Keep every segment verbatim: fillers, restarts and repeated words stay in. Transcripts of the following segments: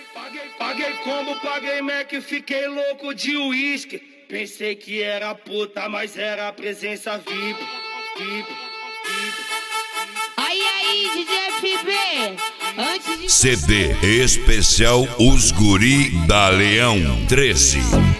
Paguei, paguei combo, paguei Mac, fiquei louco de uísque. Pensei que era puta, mas era a presença V I P. V I P, V I P. Aí, aí, D J F B, antes de... C D especial Os Guri da Leão treze.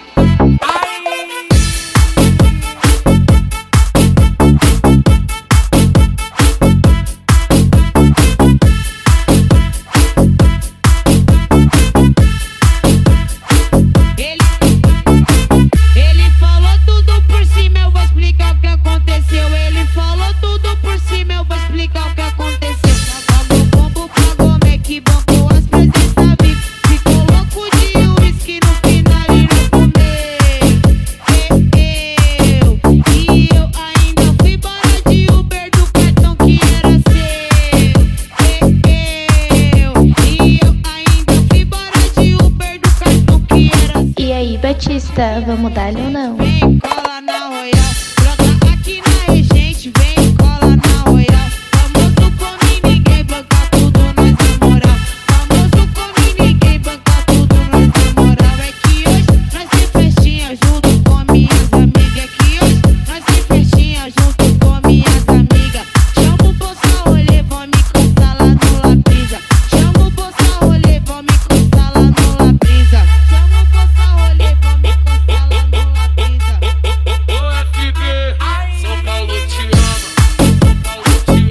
Batista, vamos dar-lhe ou não? Vem, cola na Royal, brota aqui na Regente, vem, cola na Royal. Famoso come ninguém, banca tudo, nós na moral. Famoso come ninguém, banca tudo, nós na moral. É que hoje nós tem festinha junto com minhas amigas. É que hoje nós tem festinha junto com minhas amigas. Chama o bolsa rolê, vão me encostar lá no Labrisa. Chama o bolsa rolê, vão me encostar lá no Labrisa. Chama o bolsa rolê, vão me encostar lá no Labrisa. Ô F B, São Paulo te ama, São Paulo te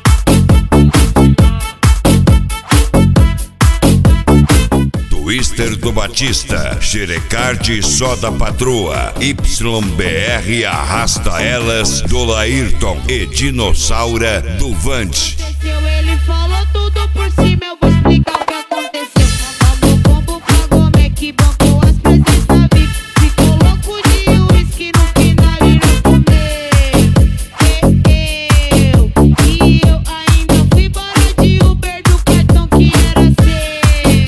ama. Twister do Batista, Xerecard só da patroa, Y B R arrasta elas do Laírton e Dinossaura do Vante. Ele falou tudo por cima, eu vou explicar o que aconteceu. Pagou combo, pagou Mac, bancou as presenças V I P. Ficou louco de uísque, no final irá comer. Eu, e eu ainda fui embora de Uber do cartão que era seu.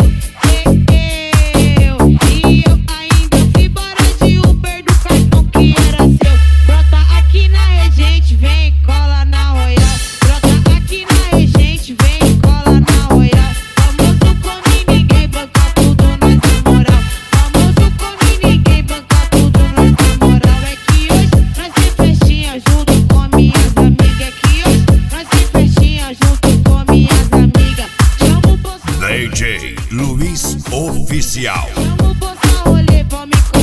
Eu, e eu ainda fui embora de Uber do cartão que era seu. Brota aqui na Regente, vem, cola na Royal. Brota aqui na Regente, vem, cola na Royal. Famoso come ninguém, banca tudo, nós na moral. Famoso come ninguém, banca tudo, nós na moral. É que hoje nós tem festinha junto com minhas amigas. É que hoje nós tem festinha junto com minhas amigas. Chama o bolsa, D J Luiz Oficial. chama o bolsa rolê, vão me